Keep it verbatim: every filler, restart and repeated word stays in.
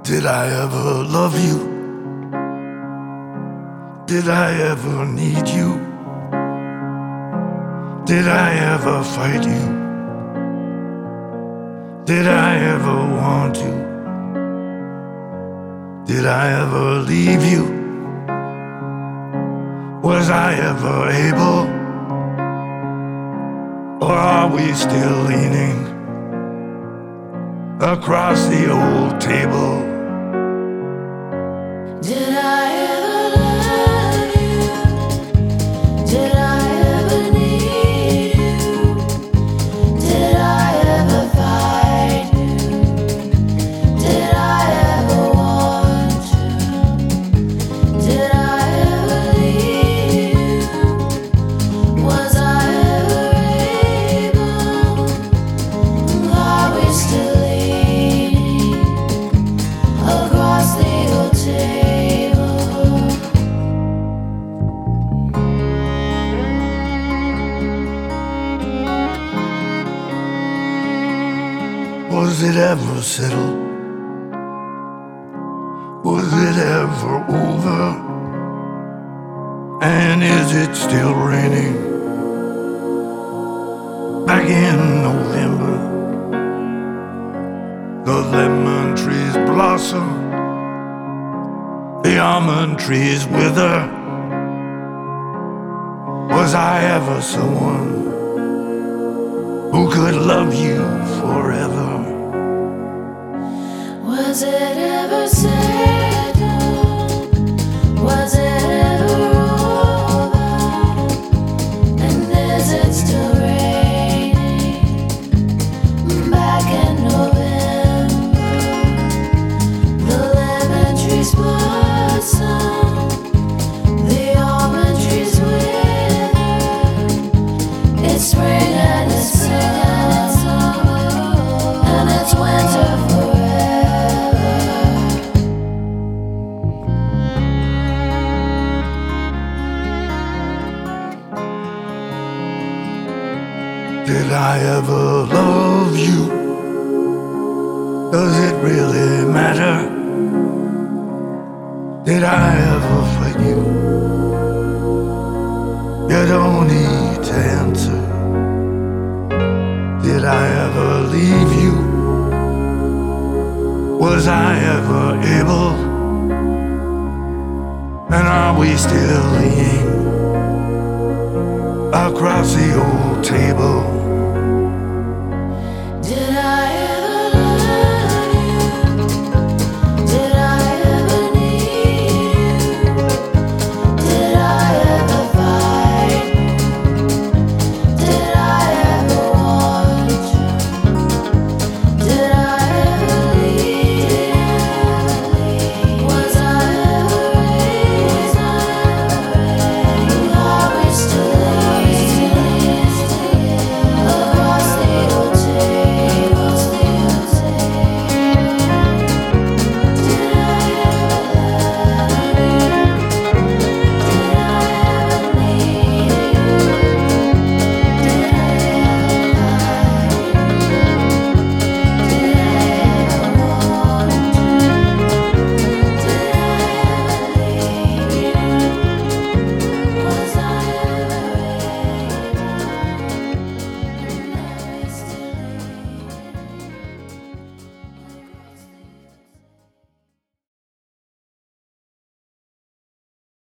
Did I ever love you? Did I ever need you? Did I ever fight you? Did I ever want you? Did I ever leave you? Was I ever able? Or are we still leaning across the old table? Did I ever love you? Did I ever need you? Did I ever fight you? Did I ever want you? Did I ever leave you? Was I ever able? Are we still leaning across the old table? Was it ever settled? Was it ever over? And is it still raining back in November? The lemon trees blossom, the almond trees wither. Was I ever someone who could love you forever? Was it ever settled? Was it ever over? And is it still raining back in November? The lemon trees blossom, the almond trees wither. It's spring and it's summer, and it's winter forever. Did I ever love you? Does it really matter? Did I ever fight you? You don't need to answer. Did I ever leave you? Was I ever able? And are we still leaning across the old table?